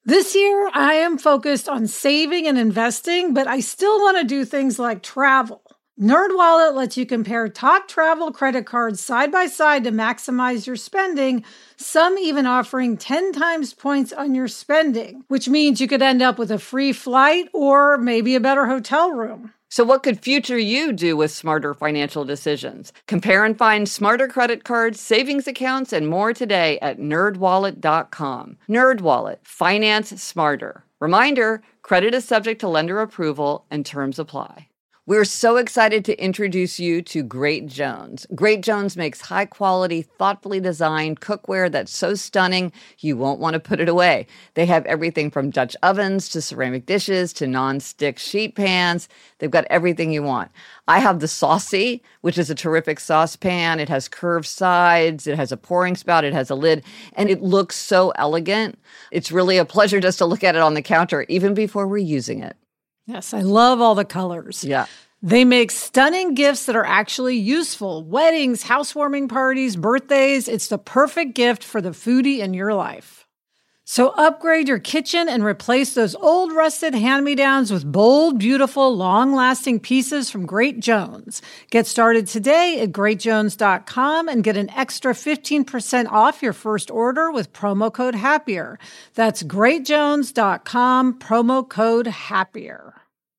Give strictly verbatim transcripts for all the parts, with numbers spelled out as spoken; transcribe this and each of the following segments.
This year, I am focused on saving and investing, but I still want to do things like travel. NerdWallet lets you compare top travel credit cards side by side to maximize your spending, some even offering ten times points on your spending, which means you could end up with a free flight or maybe a better hotel room. So what could future you do with smarter financial decisions? Compare and find smarter credit cards, savings accounts, and more today at nerd wallet dot com. NerdWallet, finance smarter. Reminder, credit is subject to lender approval and terms apply. We're so excited to introduce you to Great Jones. Great Jones makes high-quality, thoughtfully designed cookware that's so stunning you won't want to put it away. They have everything from Dutch ovens to ceramic dishes to non-stick sheet pans. They've got everything you want. I have the Saucy, which is a terrific saucepan. It has curved sides. It has a pouring spout. It has a lid. And it looks so elegant. It's really a pleasure just to look at it on the counter, even before we're using it. Yes, I love all the colors. Yeah. They make stunning gifts that are actually useful. Weddings, housewarming parties, birthdays. It's the perfect gift for the foodie in your life. So upgrade your kitchen and replace those old rusted hand-me-downs with bold, beautiful, long-lasting pieces from Great Jones. Get started today at great jones dot com and get an extra fifteen percent off your first order with promo code HAPPIER. That's great jones dot com, promo code HAPPIER.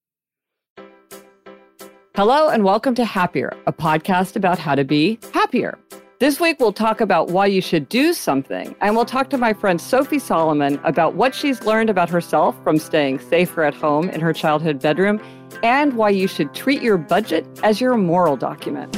Hello and welcome to Happier, a podcast about how to be happier. This week, we'll talk about why you should do something, and we'll talk to my friend Sophie Solomon about what she's learned about herself from staying safer at home in her childhood bedroom, and why you should treat your budget as your moral document.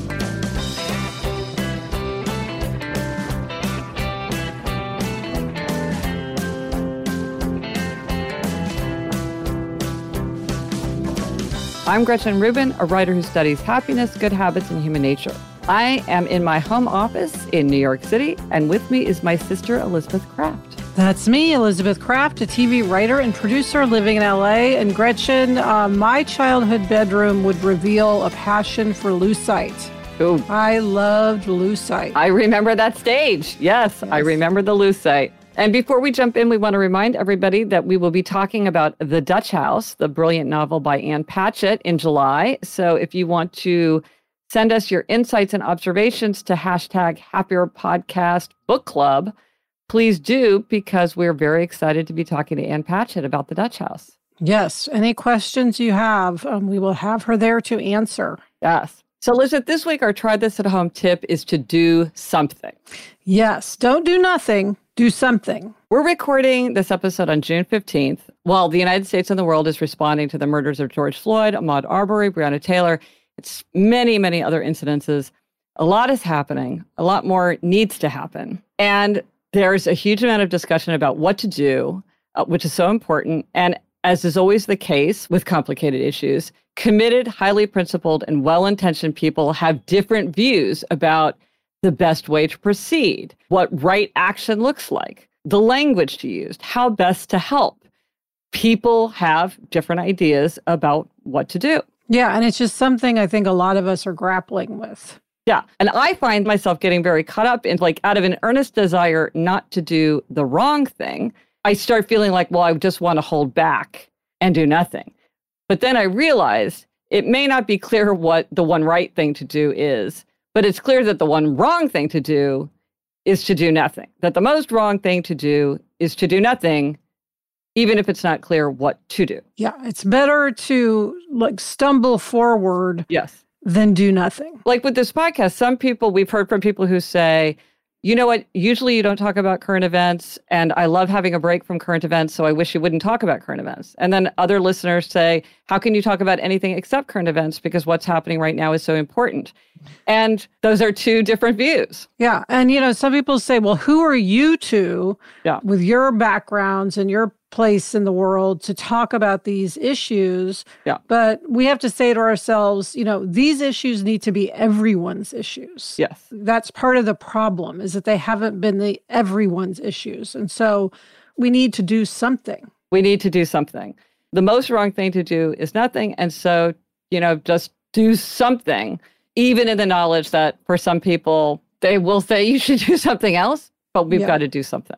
I'm Gretchen Rubin, a writer who studies happiness, good habits, and human nature. I am in my home office in New York City, and with me is my sister, Elizabeth Craft. That's me, Elizabeth Craft, a T V writer and producer living in L A. And Gretchen, uh, my childhood bedroom would reveal a passion for lucite. Ooh. I loved lucite. I remember that stage. Yes, yes. I remember the lucite. And before we jump in, we want to remind everybody that we will be talking about The Dutch House, the brilliant novel by Ann Patchett, in July. So if you want to send us your insights and observations to hashtag Happier Podcast Book Club, please do, because we're very excited to be talking to Ann Patchett about The Dutch House. Yes. Any questions you have, um, we will have her there to answer. Yes. So, Elizabeth, this week our Try This at Home tip is to do something. Yes. Don't do nothing. Do something. We're recording this episode on June fifteenth, while the United States and the world is responding to the murders of George Floyd, Ahmaud Arbery, Breonna Taylor. It's many, many other incidences. A lot is happening. A lot more needs to happen. And there's a huge amount of discussion about what to do, uh, which is so important. And as is always the case with complicated issues, committed, highly principled, and well-intentioned people have different views about the best way to proceed, what right action looks like, the language to use, how best to help. People have different ideas about what to do. Yeah, and it's just something I think a lot of us are grappling with. Yeah, and I find myself getting very caught up in, like, out of an earnest desire not to do the wrong thing, I start feeling like, well, I just want to hold back and do nothing. But then I realize it may not be clear what the one right thing to do is, but it's clear that the one wrong thing to do is to do nothing. That the most wrong thing to do is to do nothing, even if it's not clear what to do. Yeah, it's better to like stumble forward yes. than do nothing. Like with this podcast, some people, we've heard from people who say, you know what, usually you don't talk about current events, and I love having a break from current events, so I wish you wouldn't talk about current events. And then other listeners say, how can you talk about anything except current events, because what's happening right now is so important? And those are two different views. Yeah, and you know, some people say, well, who are you two yeah. with your backgrounds and your place in the world to talk about these issues? Yeah. But we have to say to ourselves, you know, these issues need to be everyone's issues. Yes. That's part of the problem, is that they haven't been the everyone's issues. And so we need to do something. We need to do something. The most wrong thing to do is nothing. And so, you know, just do something, even in the knowledge that for some people, they will say you should do something else, but we've yeah. got to do something.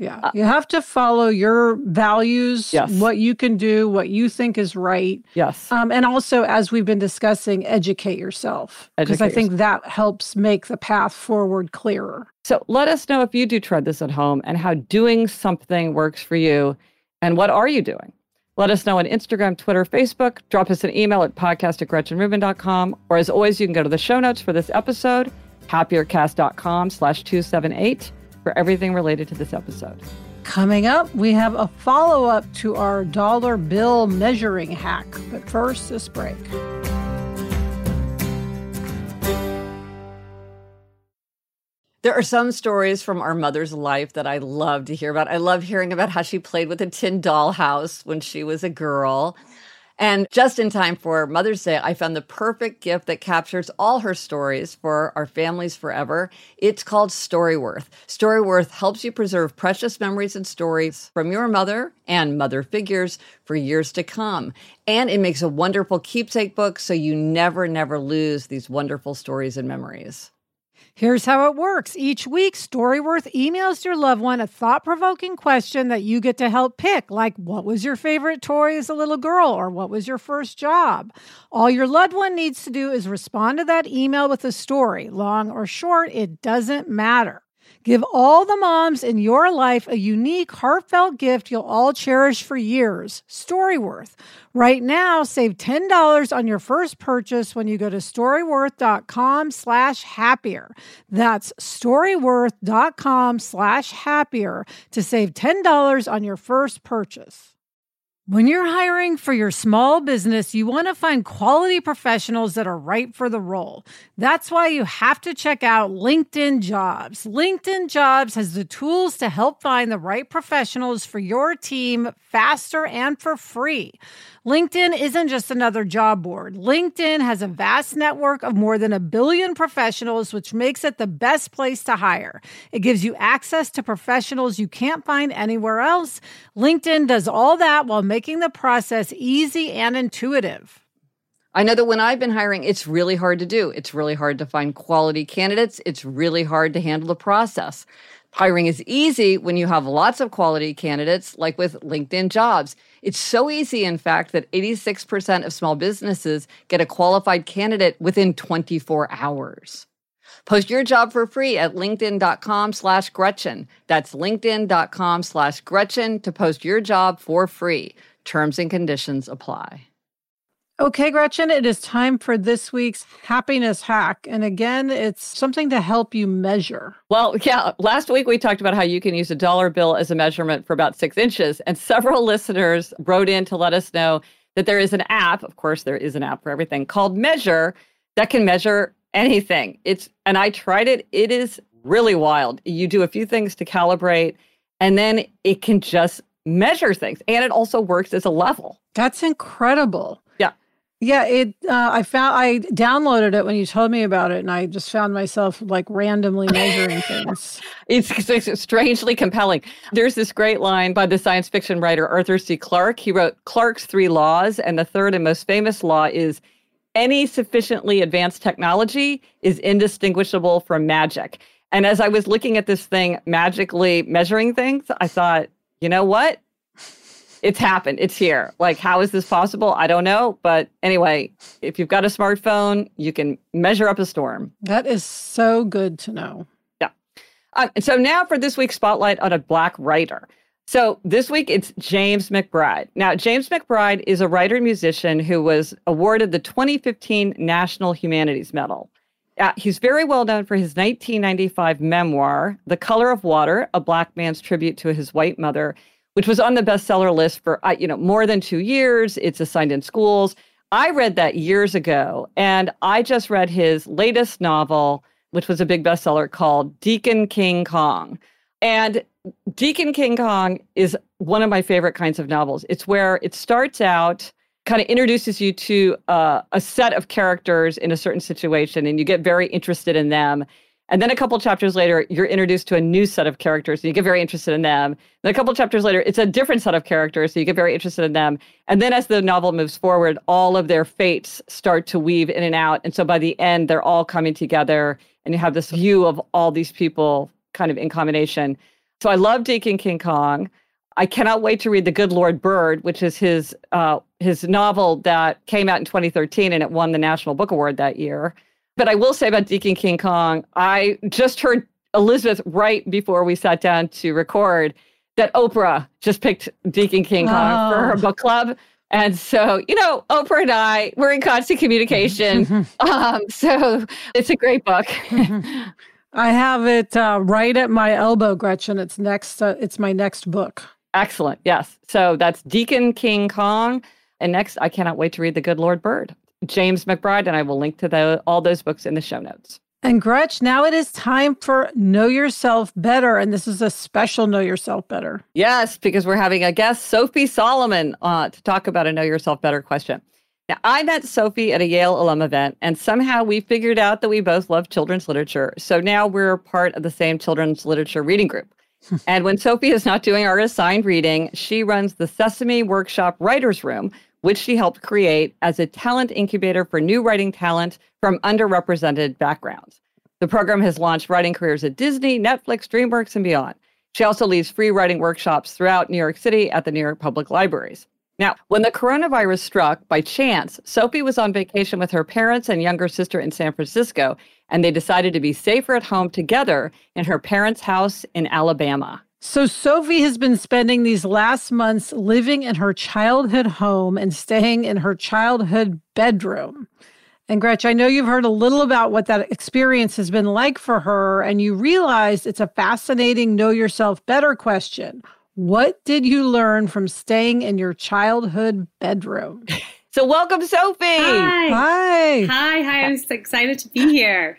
Yeah. Uh, you have to follow your values, yes. what you can do, what you think is right. Yes. Um, and also, as we've been discussing, educate yourself. Because I think that helps make the path forward clearer. So let us know if you do try this at home and how doing something works for you. And what are you doing? Let us know on Instagram, Twitter, Facebook. Drop us an email at podcast at gretchen rubin dot com. Or as always, you can go to the show notes for this episode, happiercast.com slash 278 for everything related to this episode. Coming up, we have a follow-up to our dollar bill measuring hack. But first, this break. There are some stories from our mother's life that I love to hear about. I love hearing about how she played with a tin dollhouse when she was a girl. And just in time for Mother's Day, I found the perfect gift that captures all her stories for our families forever. It's called Storyworth. Storyworth helps you preserve precious memories and stories from your mother and mother figures for years to come. And it makes a wonderful keepsake book so you never, never lose these wonderful stories and memories. Here's how it works. Each week, Storyworth emails your loved one a thought-provoking question that you get to help pick, like what was your favorite toy as a little girl, or what was your first job? All your loved one needs to do is respond to that email with a story. Long or short, it doesn't matter. Give all the moms in your life a unique, heartfelt gift you'll all cherish for years. Storyworth. Right now, save ten dollars on your first purchase when you go to storyworth.com slash happier. That's storyworth.com slash happier to save ten dollars on your first purchase. When you're hiring for your small business, you want to find quality professionals that are right for the role. That's why you have to check out LinkedIn Jobs. LinkedIn Jobs has the tools to help find the right professionals for your team faster and for free. LinkedIn isn't just another job board. LinkedIn has a vast network of more than a billion professionals, which makes it the best place to hire. It gives you access to professionals you can't find anywhere else. LinkedIn does all that while making the process easy and intuitive. I know that when I've been hiring, it's really hard to do. It's really hard to find quality candidates. It's really hard to handle the process. Hiring is easy when you have lots of quality candidates, like with LinkedIn Jobs. It's so easy, in fact, that eighty-six percent of small businesses get a qualified candidate within twenty-four hours. Post your job for free at linkedin.com slash Gretchen. That's linkedin.com slash Gretchen to post your job for free. Terms and conditions apply. Okay, Gretchen, it is time for this week's happiness hack. And again, it's something to help you measure. Well, yeah, last week we talked about how you can use a dollar bill as a measurement for about six inches. And several listeners wrote in to let us know that there is an app, of course, there is an app for everything, called Measure that can measure anything. It's and I tried it. It is really wild. You do a few things to calibrate, and then it can just measure things. And it also works as a level. That's incredible. Yeah. Yeah, it. Uh, I found I downloaded it when you told me about it, and I just found myself like randomly measuring things. It's, it's strangely compelling. There's this great line by the science fiction writer Arthur C. Clarke. He wrote Clarke's Three Laws, and the third and most famous law is any sufficiently advanced technology is indistinguishable from magic. And as I was looking at this thing, magically measuring things, I thought, you know what? It's happened. It's here. Like, how is this possible? I don't know. But anyway, if you've got a smartphone, you can measure up a storm. That is so good to know. Yeah. Uh, so now for this week's Spotlight on a Black writer. So this week, it's James McBride. Now, James McBride is a writer and musician who was awarded the twenty fifteen National Humanities Medal. Uh, he's very well known for his nineteen ninety-five memoir, The Color of Water, A Black Man's Tribute to His White Mother, which was on the bestseller list for uh, you know more than two years. It's assigned in schools. I read that years ago, and I just read his latest novel, which was a big bestseller, called Deacon King Kong. And Deacon King Kong is one of my favorite kinds of novels. It's where it starts out, kind of introduces you to uh, a set of characters in a certain situation, and you get very interested in them. And then a couple chapters later, you're introduced to a new set of characters, and you get very interested in them. Then a couple chapters later, it's a different set of characters, so you get very interested in them. And then as the novel moves forward, all of their fates start to weave in and out. And so by the end, they're all coming together, and you have this view of all these people kind of in combination. So I love Deacon King Kong. I cannot wait to read The Good Lord Bird, which is his uh, his novel that came out in twenty thirteen, and it won the National Book Award that year. But I will say about Deacon King Kong, I just heard Elizabeth right before we sat down to record that Oprah just picked Deacon King Kong oh. for her book club. And so, you know, Oprah and I, we're in constant communication. um, so it's a great book. I have it uh, right at my elbow, Gretchen. It's next. Uh, it's my next book. Excellent. Yes. So that's Deacon King Kong. And next, I cannot wait to read The Good Lord Bird. James McBride, and I will link to the, all those books in the show notes. And Gretch, now it is time for Know Yourself Better. And this is a special Know Yourself Better. Yes, because we're having a guest, Sophie Solomon, uh, to talk about a Know Yourself Better question. Now, I met Sophie at a Yale alum event, and somehow we figured out that we both love children's literature. So now we're part of the same children's literature reading group. And when Sophie is not doing our assigned reading, she runs the Sesame Workshop Writers Room, which she helped create as a talent incubator for new writing talent from underrepresented backgrounds. The program has launched writing careers at Disney, Netflix, DreamWorks, and beyond. She also leads free writing workshops throughout New York City at the New York Public Libraries. Now, when the coronavirus struck, by chance, Sophie was on vacation with her parents and younger sister in San Francisco, and they decided to be safer at home together in her parents' house in Alabama. So Sophie has been spending these last months living in her childhood home and staying in her childhood bedroom. And Gretch, I know you've heard a little about what that experience has been like for her, and you realized it's a fascinating Know Yourself Better question. What did you learn from staying in your childhood bedroom? So welcome, Sophie. Hi. Hi. Hi. Hi. I'm so excited to be here.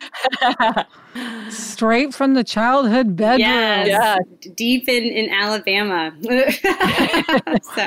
Straight from the childhood bedroom. Yes. Yeah. Deep in, in Alabama. so.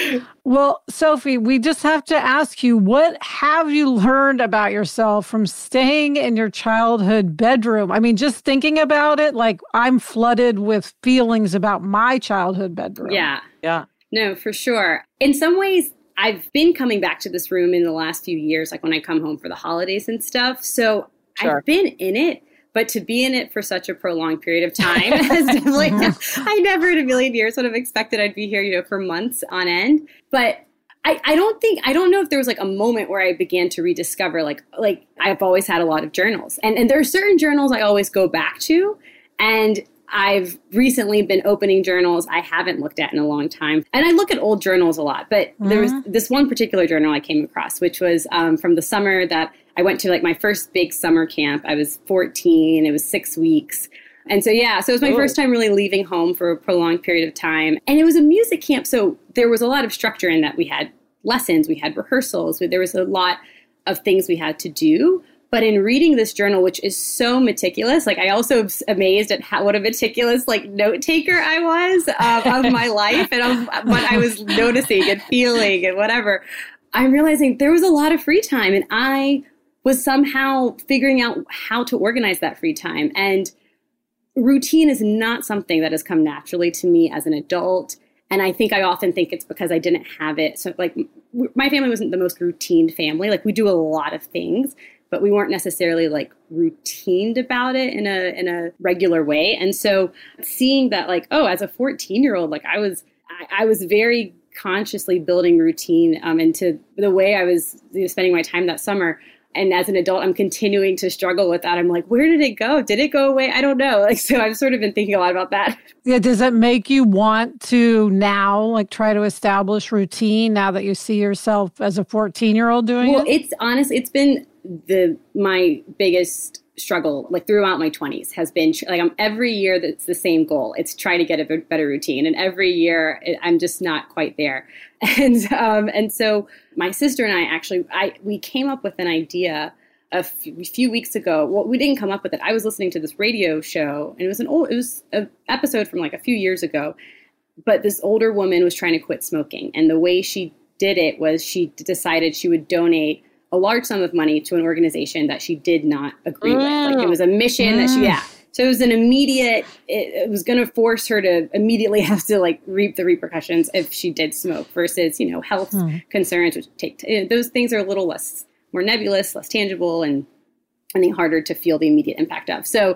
Well, Sophie, we just have to ask you, what have you learned about yourself from staying in your childhood bedroom? I mean, just thinking about it, like I'm flooded with feelings about my childhood bedroom. Yeah. Yeah. No, for sure. In some ways, I've been coming back to this room in the last few years, like when I come home for the holidays and stuff. So sure. I've been in it. But to be in it for such a prolonged period of time, has definitely, I never in a million years would have expected I'd be here, you know, for months on end. But I, I don't think, I don't know if there was like a moment where I began to rediscover, like, like I've always had a lot of journals. And, and there are certain journals I always go back to. And I've recently been opening journals I haven't looked at in a long time. And I look at old journals a lot. But mm-hmm. there was this one particular journal I came across, which was um, from the summer that I went to like my first big summer camp. I was fourteen. It was six weeks. And so, yeah, so it was my Ooh. first time really leaving home for a prolonged period of time. And it was a music camp. So there was a lot of structure in that. We had lessons, we had rehearsals. There was a lot of things we had to do. But in reading this journal, which is so meticulous, like I also was amazed at how what a meticulous like note taker I was uh, of my life and of what I was noticing and feeling and whatever. I'm realizing there was a lot of free time, and I was somehow figuring out how to organize that free time. And routine is not something that has come naturally to me as an adult. And I think I often think it's because I didn't have it. So like my family wasn't the most routine family. Like we do a lot of things, but we weren't necessarily like routined about it in a in a regular way. And so seeing that like, oh, as a fourteen year old, like I was I, I was very consciously building routine um, into the way I was you know, spending my time that summer. And as an adult, I'm continuing to struggle with that. I'm like, where did it go? Did it go away? I don't know. Like, so I've sort of been thinking a lot about that. Yeah. Does it make you want to now, like, try to establish routine now that you see yourself as a fourteen-year-old doing well, it? Well, it's honest. It's been the my biggest struggle, like throughout my twenties, has been like I'm every year that's the same goal. It's try to get a better routine, and every year it, I'm just not quite there. And um, and so my sister and I actually I we came up with an idea a few, a few weeks ago. Well, we didn't come up with it. I was listening to this radio show, and it was an old it was an episode from like a few years ago. But this older woman was trying to quit smoking, and the way she did it was she decided she would donate a large sum of money to an organization that she did not agree mm. with. Like it was a mission mm. that she, yeah. So it was an immediate, it, it was going to force her to immediately have to like reap the repercussions if she did smoke versus, you know, health mm. concerns, which take, t- those things are a little less, more nebulous, less tangible, and I think harder to feel the immediate impact of. So,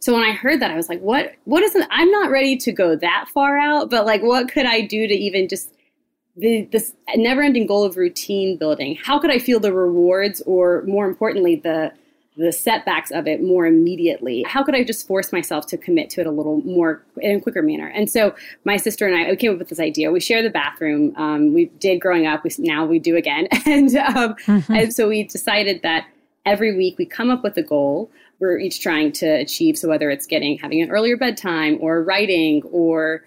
So when I heard that, I was like, what, what is it? I'm not ready to go that far out, but like, what could I do to even just the, this never ending goal of routine building? How could I feel the rewards, or more importantly, the, the setbacks of it more immediately? How could I just force myself to commit to it a little more in a quicker manner? And so my sister and I we came up with this idea. We share the bathroom. Um, we did growing up. We, now we do again. And, um, mm-hmm. and so we decided that every week we come up with a goal we're each trying to achieve. So whether it's getting, having an earlier bedtime, or writing, or,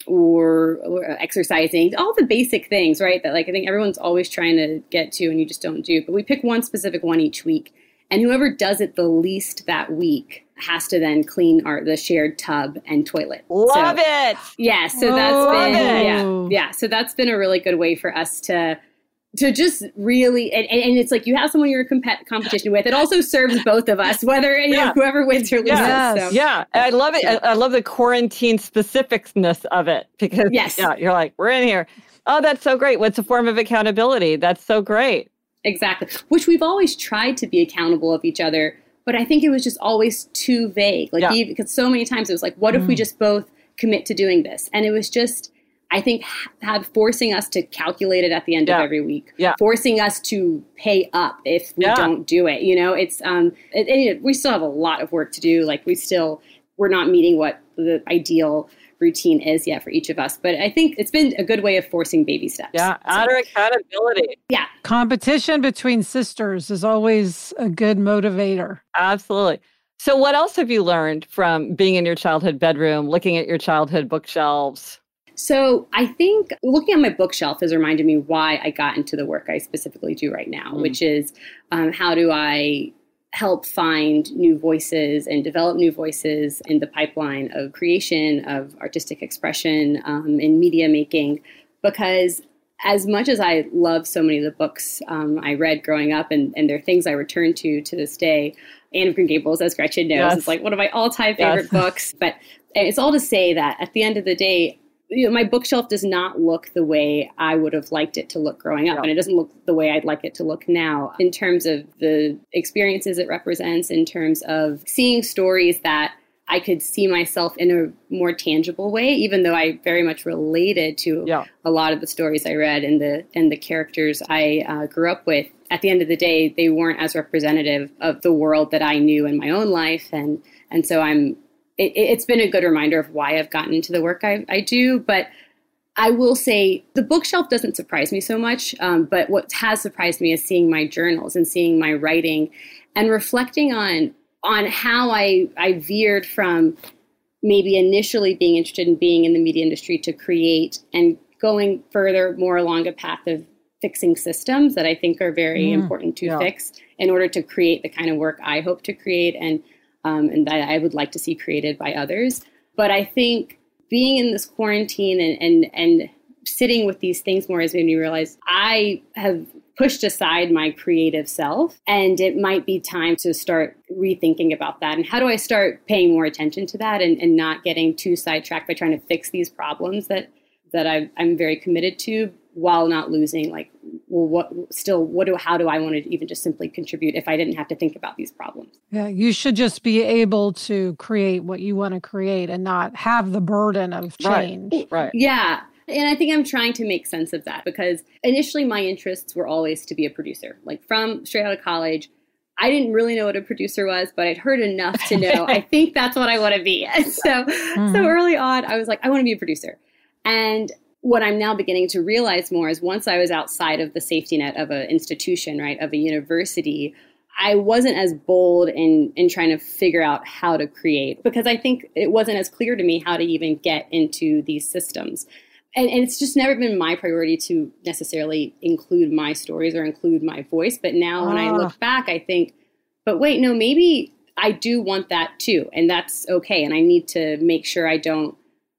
or, or exercising, all the basic things, right? That like, I think everyone's always trying to get to and you just don't do. But we pick one specific one each week. And whoever does it the least that week has to then clean our the shared tub and toilet. Love so, it. Yeah. So that's Love been it. yeah yeah. So that's been a really good way for us to to just really and, and it's like you have someone you're in comp- competition with. It also serves both of us, whether you yeah. know, whoever wins or loses. Yes. So. Yeah, I love it. I, I love the quarantine specificnness of it, because yes. yeah, you're like, we're in here. Oh, that's so great. What's a form of accountability? That's so great. Exactly. Which we've always tried to be accountable of each other, but I think it was just always too vague. Like, yeah. because so many times it was like, what mm. if we just both commit to doing this? And it was just, I think, had forcing us to calculate it at the end yeah. of every week, yeah. forcing us to pay up if we yeah. don't do it. You know, it's, um, it, it, we still have a lot of work to do. Like we still, we're not meeting what the ideal routine is yet for each of us. But I think it's been a good way of forcing baby steps. Yeah, utter so, accountability. Yeah. Competition between sisters is always a good motivator. Absolutely. So what else have you learned from being in your childhood bedroom, looking at your childhood bookshelves? So I think looking at my bookshelf has reminded me why I got into the work I specifically do right now, mm. which is um, how do I help find new voices and develop new voices in the pipeline of creation, of artistic expression, um, in media making. Because as much as I love so many of the books um, I read growing up, and, and they're things I return to to this day, Anne of Green Gables, as Gretchen knows, yes. is like one of my all-time favorite yes. books. But it's all to say that at the end of the day, you know, my bookshelf does not look the way I would have liked it to look growing up. Yeah. And it doesn't look the way I'd like it to look now in terms of the experiences it represents, in terms of seeing stories that I could see myself in a more tangible way, even though I very much related to yeah. a lot of the stories I read and the and the characters I uh, grew up with. At the end of the day, they weren't as representative of the world that I knew in my own life. And and so I'm It, it's been a good reminder of why I've gotten into the work I, I do. But I will say the bookshelf doesn't surprise me so much. Um, but what has surprised me is seeing my journals and seeing my writing and reflecting on on how I, I veered from maybe initially being interested in being in the media industry to create, and going further more along a path of fixing systems that I think are very mm, important to yeah. fix in order to create the kind of work I hope to create and Um, and that I would like to see created by others. But I think being in this quarantine and, and, and sitting with these things more has made me realize I have pushed aside my creative self, and it might be time to start rethinking about that. And how do I start paying more attention to that and, and not getting too sidetracked by trying to fix these problems that, that I, I'm very committed to, while not losing, like, well, what still, what do, how do I want to even just simply contribute if I didn't have to think about these problems? Yeah, you should just be able to create what you want to create and not have the burden of change. Right. right. Yeah. And I think I'm trying to make sense of that, because initially my interests were always to be a producer. Like from straight out of college, I didn't really know what a producer was, but I'd heard enough to know, I think that's what I want to be. And so, mm-hmm. so early on, I was like, I want to be a producer. And what I'm now beginning to realize more is once I was outside of the safety net of an institution, right, of a university, I wasn't as bold in, in trying to figure out how to create, because I think it wasn't as clear to me how to even get into these systems. And, and it's just never been my priority to necessarily include my stories or include my voice. But now when I look back, I think, but wait, no, maybe I do want that too. And that's okay. And I need to make sure I don't,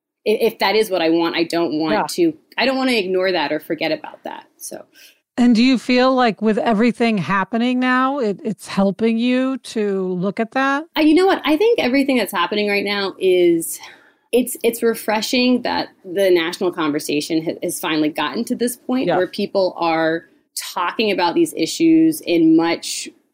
if that is what I want, I don't want yeah. to, I don't want to ignore that or forget about that. So. And do you feel like with everything happening now, it, it's helping you to look at that? Uh, you know what? I think everything that's happening right now is, it's it's refreshing that the national conversation has, has finally gotten to this point yeah. where people are talking about these issues in much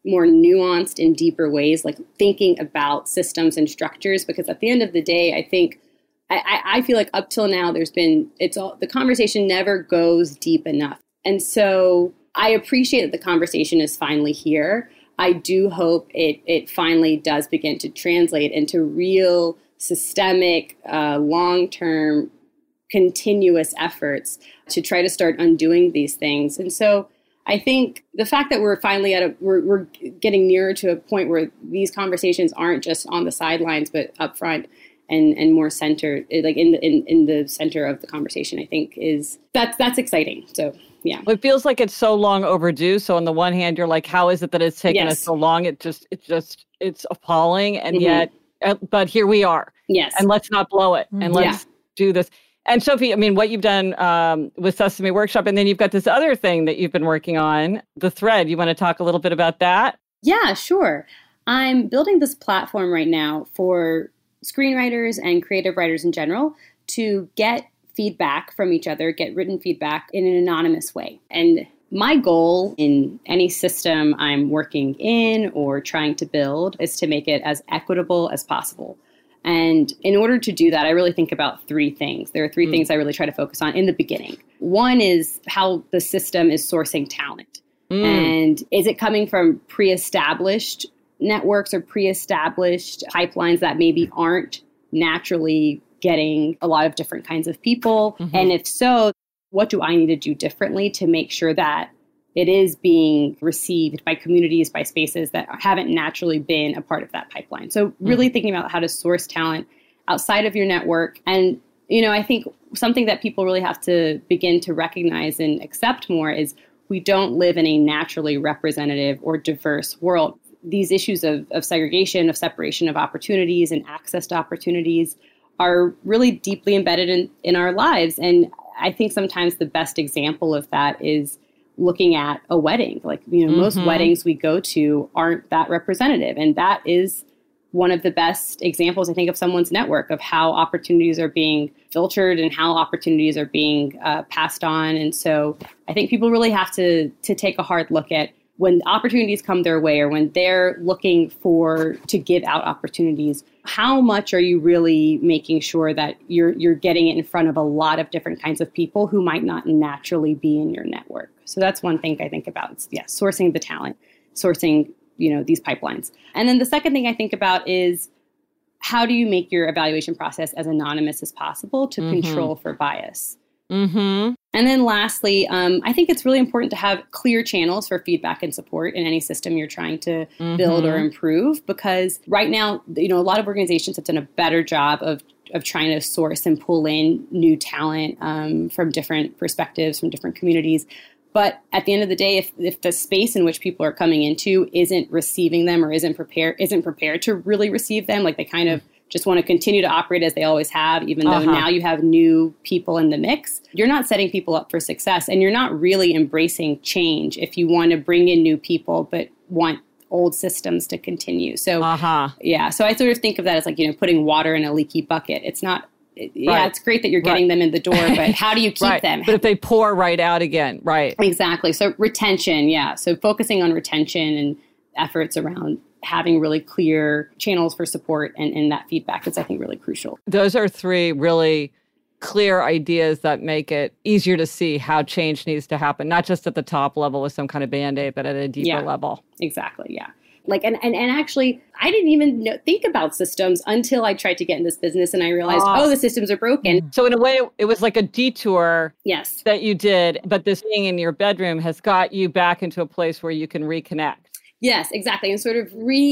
more nuanced and deeper ways, like thinking about systems and structures, because at the end of the day, I think, I, I feel like up till now, there's been, it's all, the conversation never goes deep enough. And so I appreciate that the conversation is finally here. I do hope it it finally does begin to translate into real systemic, uh, long-term, continuous efforts to try to start undoing these things. And so I think the fact that we're finally at a, we're, we're getting nearer to a point where these conversations aren't just on the sidelines, but up front and, and more centered, like in the, in, in the center of the conversation, I think is, that's, that's exciting. So yeah. It feels like it's so long overdue. So on the one hand, you're like, how is it that it's taken yes. us so long? It just, it just, it's appalling. And mm-hmm. yet, uh, but here we are. Yes. And let's not blow it. And let's yeah. do this. And Sophie, I mean, what you've done um, with Sesame Workshop, and then you've got this other thing that you've been working on, The Thread. You want to talk a little bit about that? Yeah, sure. I'm building this platform right now for screenwriters and creative writers in general to get feedback from each other, get written feedback in an anonymous way. And my goal in any system I'm working in or trying to build is to make it as equitable as possible. And in order to do that, I really think about three things. There are three mm. things I really try to focus on in the beginning. One is how the system is sourcing talent. Mm. And is it coming from pre-established networks or pre-established pipelines that maybe aren't naturally getting a lot of different kinds of people? Mm-hmm. And if so, what do I need to do differently to make sure that it is being received by communities, by spaces that haven't naturally been a part of that pipeline? So really mm-hmm. thinking about how to source talent outside of your network. And, you know, I think something that people really have to begin to recognize and accept more is we don't live in a naturally representative or diverse world. These issues of, of segregation, of separation of opportunities and access to opportunities are really deeply embedded in, in our lives. And I think sometimes the best example of that is looking at a wedding. Like, you know, mm-hmm. most weddings we go to aren't that representative. And that is one of the best examples, I think, of someone's network, of how opportunities are being filtered and how opportunities are being uh, passed on. And so I think people really have to to take a hard look at when opportunities come their way or when they're looking for to give out opportunities, how much are you really making sure that you're you're getting it in front of a lot of different kinds of people who might not naturally be in your network? So that's one thing I think about. It's, yeah, sourcing the talent, sourcing, you know, these pipelines. And then the second thing I think about is how do you make your evaluation process as anonymous as possible to mm-hmm. control for bias? Mm-hmm. And then lastly, um, I think it's really important to have clear channels for feedback and support in any system you're trying to mm-hmm. build or improve, because right now, you know, a lot of organizations have done a better job of of trying to source and pull in new talent um, from different perspectives, from different communities. But at the end of the day, if, if the space in which people are coming into isn't receiving them or isn't prepared, isn't prepared to really receive them, like they kind of just want to continue to operate as they always have, even though uh-huh. now you have new people in the mix, you're not setting people up for success. And you're not really embracing change if you want to bring in new people, but want old systems to continue. So, uh-huh. yeah. So I sort of think of that as like, you know, putting water in a leaky bucket. It's not, it, right. yeah, it's great that you're getting right. them in the door, but how do you keep right. them? But if they pour right out again, right. Exactly. So retention, yeah. So focusing on retention and efforts around having really clear channels for support and, and that feedback is, I think, really crucial. Those are three really clear ideas that make it easier to see how change needs to happen, not just at the top level with some kind of Band-Aid, but at a deeper yeah, level. Exactly, yeah. Like, and, and, and actually, I didn't even know, think about systems until I tried to get in this business and I realized, uh, oh, the systems are broken. So in a way, it was like a detour yes. that you did, but this being in your bedroom has got you back into a place where you can reconnect. Yes, exactly. And sort of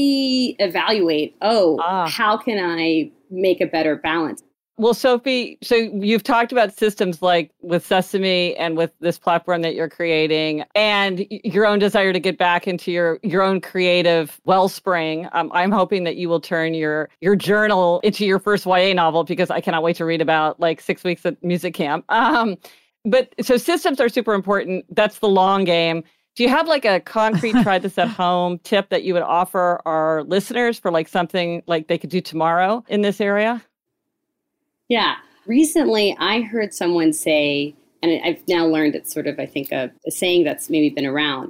reevaluate, oh, ah. how can I make a better balance? Well, Sophie, so you've talked about systems like with Sesame and with this platform that you're creating and your own desire to get back into your, your own creative wellspring. Um, I'm hoping that you will turn your, your journal into your first Y A novel because I cannot wait to read about like six weeks at music camp. Um, but so systems are super important. That's the long game. Do you have like a concrete try this at home tip that you would offer our listeners for like something like they could do tomorrow in this area? Yeah. Recently, I heard someone say, and I've now learned it's sort of, I think, a, a saying that's maybe been around,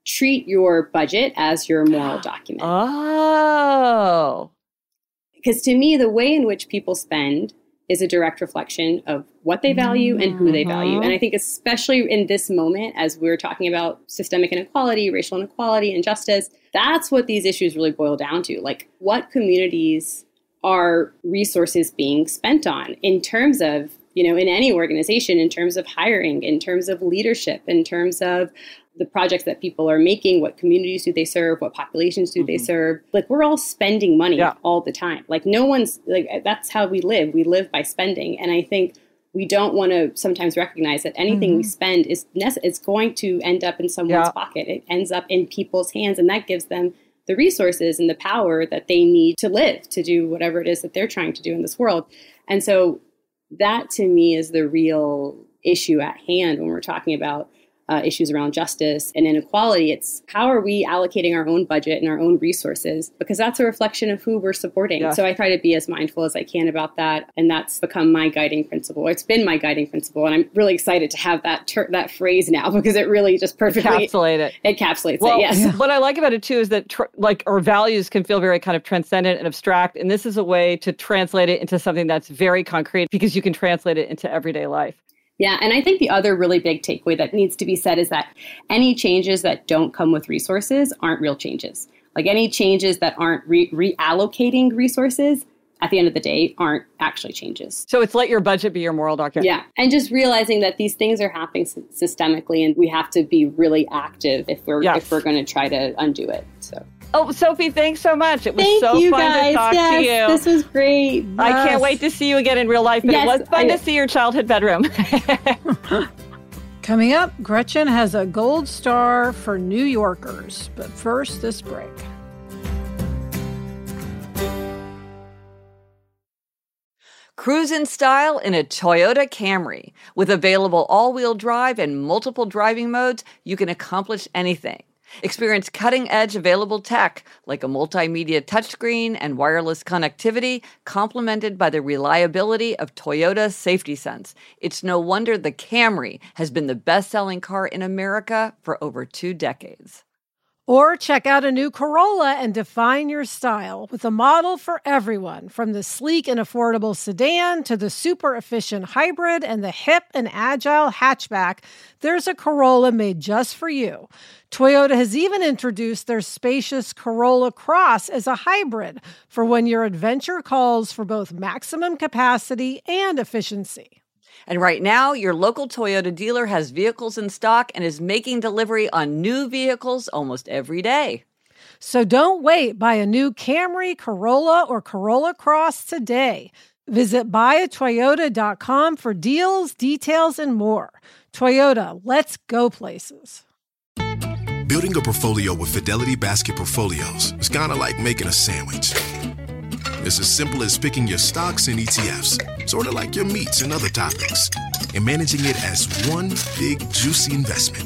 treat your budget as your moral document. Oh. Because to me, the way in which people spend is a direct reflection of what they value and who they value. And I think especially in this moment, as we're talking about systemic inequality, racial inequality, injustice, that's what these issues really boil down to. Like, what communities are resources being spent on in terms of, you know, in any organization, in terms of hiring, in terms of leadership, in terms of the projects that people are making, what communities do they serve, what populations do mm-hmm. they serve. Like, we're all spending money yeah. all the time. Like, no one's, like, that's how we live. We live by spending. And I think we don't want to sometimes recognize that anything mm-hmm. we spend is nece- it's going to end up in someone's yeah. pocket. It ends up in people's hands, and that gives them the resources and the power that they need to live, to do whatever it is that they're trying to do in this world. And so that, to me, is the real issue at hand when we're talking about Uh, issues around justice and inequality. It's how are we allocating our own budget and our own resources? Because that's a reflection of who we're supporting. Yeah. So I try to be as mindful as I can about that. And that's become my guiding principle. It's been my guiding principle. And I'm really excited to have that ter- that phrase now, because it really just perfectly encapsulate it. encapsulates well, it. Yes. Yeah. What I like about it, too, is that tr- like our values can feel very kind of transcendent and abstract. And this is a way to translate it into something that's very concrete, because you can translate it into everyday life. Yeah, and I think the other really big takeaway that needs to be said is that any changes that don't come with resources aren't real changes. Like, any changes that aren't re- reallocating resources, at the end of the day, aren't actually changes. So it's let your budget be your moral document. Yeah, and just realizing that these things are happening systemically, and we have to be really active if we're yes. if we're going to try to undo it. So. Oh, Sophie, thanks so much. It was Thank so you fun guys. to talk yes, to you. This was great. Yes. I can't wait to see you again in real life, but yes, it was fun I, to see your childhood bedroom. Coming up, Gretchen has a gold star for New Yorkers. But first, this break. Cruise in style in a Toyota Camry. With available all-wheel drive and multiple driving modes, you can accomplish anything. Experience cutting-edge available tech like a multimedia touchscreen and wireless connectivity, complemented by the reliability of Toyota Safety Sense. It's no wonder the Camry has been the best-selling car in America for over two decades. Or check out a new Corolla and define your style with a model for everyone, from the sleek and affordable sedan to the super efficient hybrid and the hip and agile hatchback. There's a Corolla made just for you. Toyota has even introduced their spacious Corolla Cross as a hybrid for when your adventure calls for both maximum capacity and efficiency. And right now, your local Toyota dealer has vehicles in stock and is making delivery on new vehicles almost every day. So don't wait. Buy a new Camry, Corolla, or Corolla Cross today. Visit buy a toyota dot com for deals, details, and more. Toyota, let's go places. Building a portfolio with Fidelity Basket Portfolios is kind of like making a sandwich. It's as simple as picking your stocks and E T Fs, sort of like your meats and other toppings, and managing it as one big, juicy investment.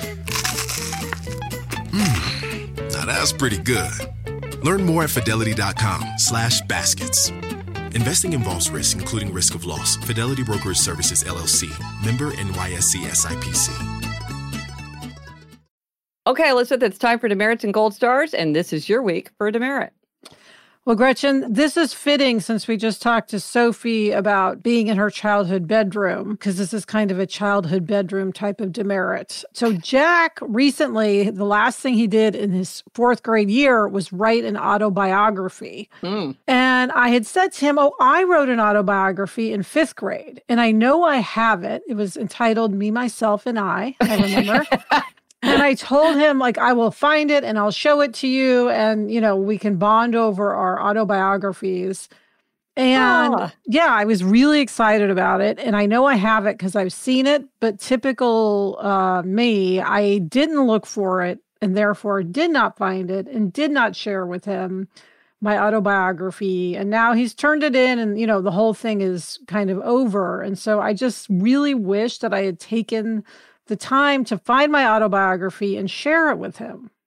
Mmm, now that's pretty good. Learn more at fidelity.com slash baskets. Investing involves risk, including risk of loss. Fidelity Brokerage Services, L L C. Member N Y S E S I P C. Okay, Elizabeth, it's time for Demerits and Gold Stars, and this is your week for a demerit. Well, Gretchen, this is fitting since we just talked to Sophie about being in her childhood bedroom, because this is kind of a childhood bedroom type of demerit. So Jack recently, the last thing he did in his fourth grade year was write an autobiography. Mm. And I had said to him, oh, I wrote an autobiography in fifth grade. And I know I have it. It was entitled Me, Myself, and I, I remember. And I told him, like, I will find it and I'll show it to you. And, you know, we can bond over our autobiographies. And oh. yeah, I was really excited about it. And I know I have it because I've seen it. But typical uh, me, I didn't look for it and therefore did not find it and did not share with him my autobiography. And now he's turned it in and, you know, the whole thing is kind of over. And so I just really wish that I had taken the time to find my autobiography and share it with him.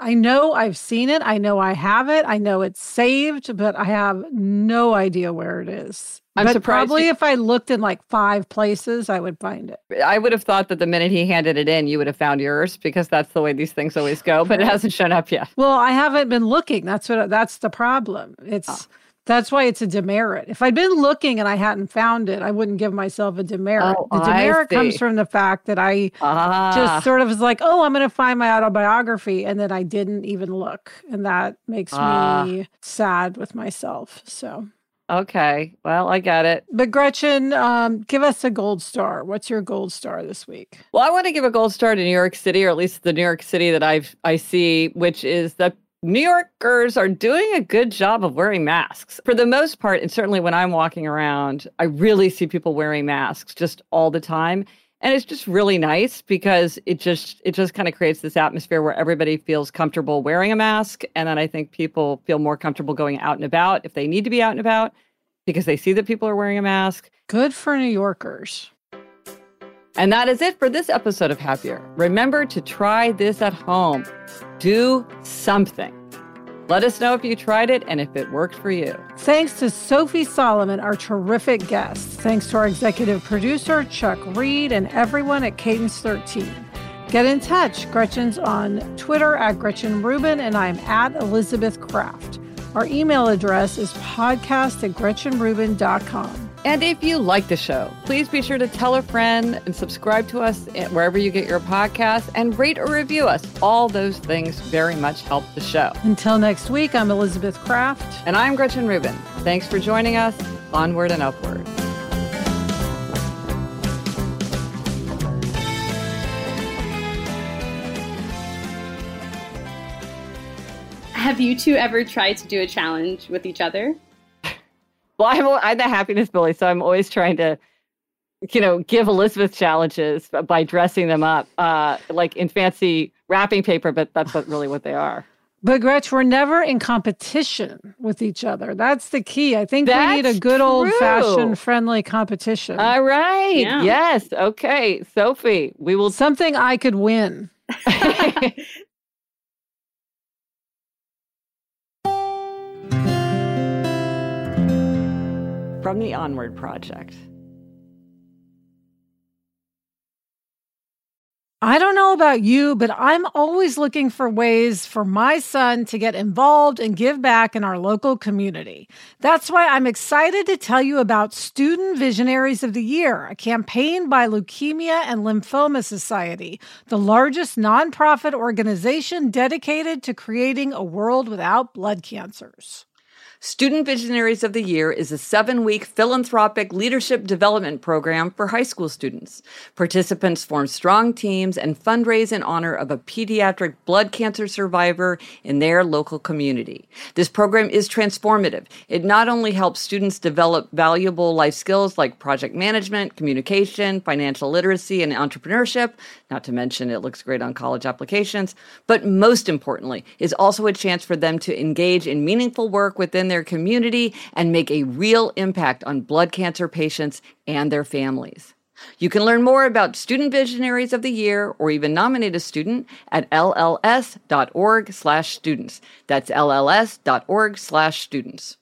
I know I've seen it. I know I have it. I know it's saved, but I have no idea where it is. I'm but surprised. Probably you, if I looked in like five places, I would find it. I would have thought that the minute he handed it in, you would have found yours because that's the way these things always go, but it hasn't shown up yet. Well, I haven't been looking. That's what. That's the problem. It's oh. That's why it's a demerit. If I'd been looking and I hadn't found it, I wouldn't give myself a demerit. Oh, the demerit comes from the fact that I ah. just sort of was like, oh, I'm going to find my autobiography. And then I didn't even look. And that makes ah. me sad with myself. So. Okay. Well, I get it. But Gretchen, um, give us a gold star. What's your gold star this week? Well, I want to give a gold star to New York City, or at least the New York City that I've, I see, which is that New Yorkers are doing a good job of wearing masks. For the most part, and certainly when I'm walking around, I really see people wearing masks just all the time. And it's just really nice because it just it just kind of creates this atmosphere where everybody feels comfortable wearing a mask. And then I think people feel more comfortable going out and about if they need to be out and about because they see that people are wearing a mask. Good for New Yorkers. And that is it for this episode of Happier. Remember to try this at home. Do something. Let us know if you tried it and if it worked for you. Thanks to Sophie Solomon, our terrific guest. Thanks to our executive producer, Chuck Reed, and everyone at Cadence thirteen. Get in touch. Gretchen's on Twitter at Gretchen Rubin, and I'm at Elizabeth Kraft. Our email address is podcast at gretchen rubin dot com. And if you like the show, please be sure to tell a friend and subscribe to us wherever you get your podcasts and rate or review us. All those things very much help the show. Until next week, I'm Elizabeth Kraft. And I'm Gretchen Rubin. Thanks for joining us. Onward and upward. Have you two ever tried to do a challenge with each other? Well, I'm, I'm the happiness Billy, so I'm always trying to, you know, give Elizabeth challenges by dressing them up, uh, like in fancy wrapping paper, but that's not really what they are. But Gretch, we're never in competition with each other. That's the key. I think that's we need a good true. old-fashioned friendly competition. All right. Yeah. Yes. Okay. Sophie, we will... Something I could win. From the Onward Project. I don't know about you, but I'm always looking for ways for my son to get involved and give back in our local community. That's why I'm excited to tell you about Student Visionaries of the Year, a campaign by Leukemia and Lymphoma Society, the largest nonprofit organization dedicated to creating a world without blood cancers. Student Visionaries of the Year is a seven-week philanthropic leadership development program for high school students. Participants form strong teams and fundraise in honor of a pediatric blood cancer survivor in their local community. This program is transformative. It not only helps students develop valuable life skills like project management, communication, financial literacy, and entrepreneurship, not to mention it looks great on college applications, but most importantly, is also a chance for them to engage in meaningful work within their community and make a real impact on blood cancer patients and their families. You can learn more about Student Visionaries of the Year or even nominate a student at L L S dot org slash students. That's L L S dot org slash students.